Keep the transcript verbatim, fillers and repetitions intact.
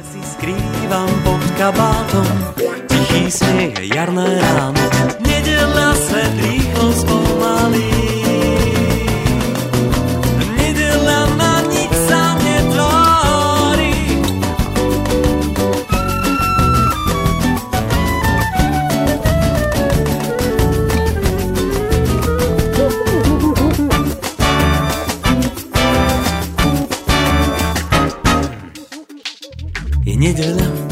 Si skrývam pod kabátom, tichý smiech je jarné ráno, nedeľa svet rýchlo spomalí. Nedeľa na nič sa netvári. Je nedeľa